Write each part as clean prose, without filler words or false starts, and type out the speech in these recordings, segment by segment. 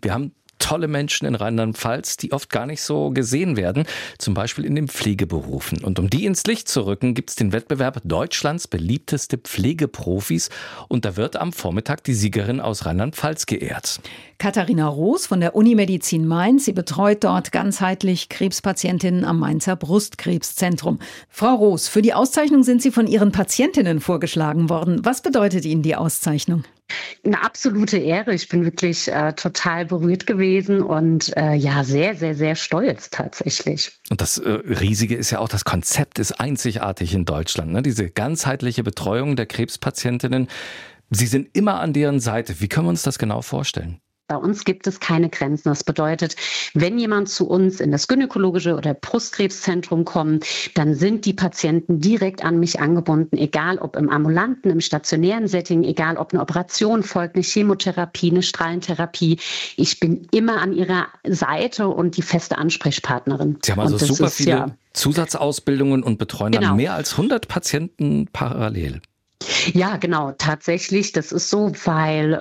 Wir haben tolle Menschen in Rheinland-Pfalz, die oft gar nicht so gesehen werden, zum Beispiel in den Pflegeberufen. Und um die ins Licht zu rücken, gibt es den Wettbewerb Deutschlands beliebteste Pflegeprofis. Und da wird am Vormittag die Siegerin aus Rheinland-Pfalz geehrt. Katharina Roos von der Unimedizin Mainz. Sie betreut dort ganzheitlich Krebspatientinnen am Mainzer Brustkrebszentrum. Frau Roos, für die Auszeichnung sind Sie von Ihren Patientinnen vorgeschlagen worden. Was bedeutet Ihnen die Auszeichnung? Eine absolute Ehre. Ich bin wirklich total berührt gewesen und sehr, sehr, sehr stolz tatsächlich. Und das Riesige ist ja auch, das Konzept ist einzigartig in Deutschland, ne? Diese ganzheitliche Betreuung der Krebspatientinnen. Sie sind immer an deren Seite. Wie können wir uns das genau vorstellen? Bei uns gibt es keine Grenzen. Das bedeutet, wenn jemand zu uns in das gynäkologische oder Brustkrebszentrum kommt, dann sind die Patienten direkt an mich angebunden, egal ob im ambulanten, im stationären Setting, egal ob eine Operation folgt, eine Chemotherapie, eine Strahlentherapie. Ich bin immer an ihrer Seite und die feste Ansprechpartnerin. Sie haben also super viele Zusatzausbildungen und betreuen dann mehr als 100 Patienten parallel. Ja, genau, tatsächlich. Das ist so, weil,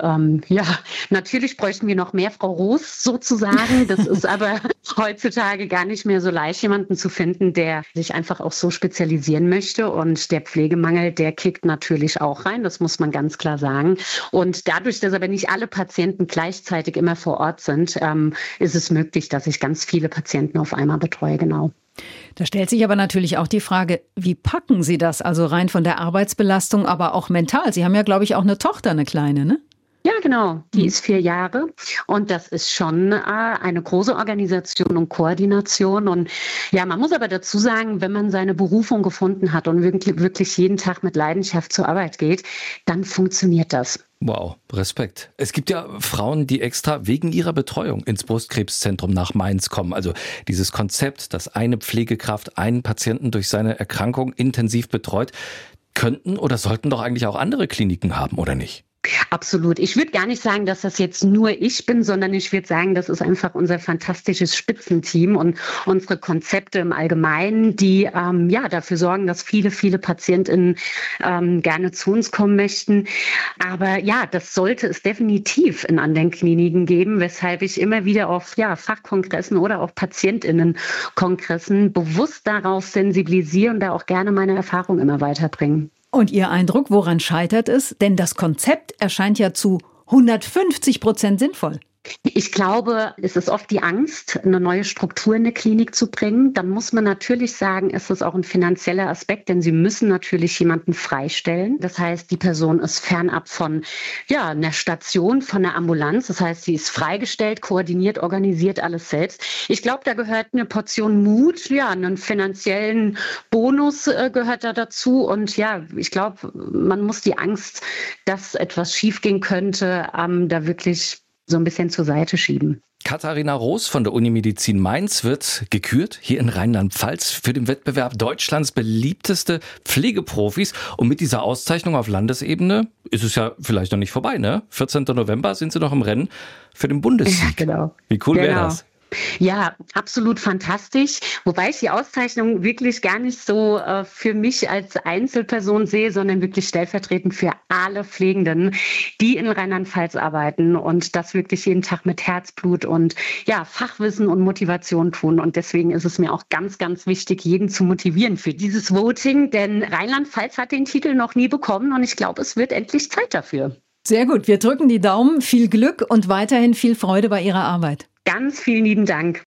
natürlich bräuchten wir noch mehr Frau Roos sozusagen. Das ist aber heutzutage gar nicht mehr so leicht, jemanden zu finden, der sich einfach auch so spezialisieren möchte. Und der Pflegemangel, der kickt natürlich auch rein. Das muss man ganz klar sagen. Und dadurch, dass aber nicht alle Patienten gleichzeitig immer vor Ort sind, ist es möglich, dass ich ganz viele Patienten auf einmal betreue, genau. Da stellt sich aber natürlich auch die Frage, wie packen Sie das? Also rein von der Arbeitsbelastung, aber auch mental. Sie haben ja, glaube ich, auch eine Tochter, eine kleine, ne? Ja, genau. Die ist 4 Jahre und das ist schon eine große Organisation und Koordination. Und ja, man muss aber dazu sagen, wenn man seine Berufung gefunden hat und wirklich jeden Tag mit Leidenschaft zur Arbeit geht, dann funktioniert das. Wow, Respekt. Es gibt ja Frauen, die extra wegen ihrer Betreuung ins Brustkrebszentrum nach Mainz kommen. Also dieses Konzept, dass eine Pflegekraft einen Patienten durch seine Erkrankung intensiv betreut, könnten oder sollten doch eigentlich auch andere Kliniken haben, oder nicht? Absolut. Ich würde gar nicht sagen, dass das jetzt nur ich bin, sondern ich würde sagen, das ist einfach unser fantastisches Spitzenteam und unsere Konzepte im Allgemeinen, die dafür sorgen, dass viele, viele PatientInnen gerne zu uns kommen möchten. Aber ja, das sollte es definitiv in anderen Kliniken geben, weshalb ich immer wieder auf Fachkongressen oder auch PatientInnenkongressen bewusst darauf sensibilisiere und da auch gerne meine Erfahrung immer weiterbringe. Und Ihr Eindruck, woran scheitert es? Denn das Konzept erscheint ja zu 150% sinnvoll. Ich glaube, es ist oft die Angst, eine neue Struktur in eine Klinik zu bringen. Dann muss man natürlich sagen, ist es auch ein finanzieller Aspekt, denn Sie müssen natürlich jemanden freistellen. Das heißt, die Person ist fernab von einer Station, von einer Ambulanz. Das heißt, sie ist freigestellt, koordiniert, organisiert alles selbst. Ich glaube, da gehört eine Portion Mut, einen finanziellen Bonus gehört da dazu. Und ich glaube, man muss die Angst, dass etwas schiefgehen könnte, da wirklich so ein bisschen zur Seite schieben. Katharina Roos von der Unimedizin Mainz wird gekürt hier in Rheinland-Pfalz für den Wettbewerb Deutschlands beliebteste Pflegeprofis. Und mit dieser Auszeichnung auf Landesebene ist es ja vielleicht noch nicht vorbei, ne? 14. November sind Sie noch im Rennen für den Bundessieg. Ja, genau. Wie cool wäre das? Ja, absolut fantastisch. Wobei ich die Auszeichnung wirklich gar nicht so für mich als Einzelperson sehe, sondern wirklich stellvertretend für alle Pflegenden, die in Rheinland-Pfalz arbeiten und das wirklich jeden Tag mit Herzblut und Fachwissen und Motivation tun. Und deswegen ist es mir auch ganz, ganz wichtig, jeden zu motivieren für dieses Voting, denn Rheinland-Pfalz hat den Titel noch nie bekommen und ich glaube, es wird endlich Zeit dafür. Sehr gut, wir drücken die Daumen, viel Glück und weiterhin viel Freude bei Ihrer Arbeit. Ganz vielen lieben Dank.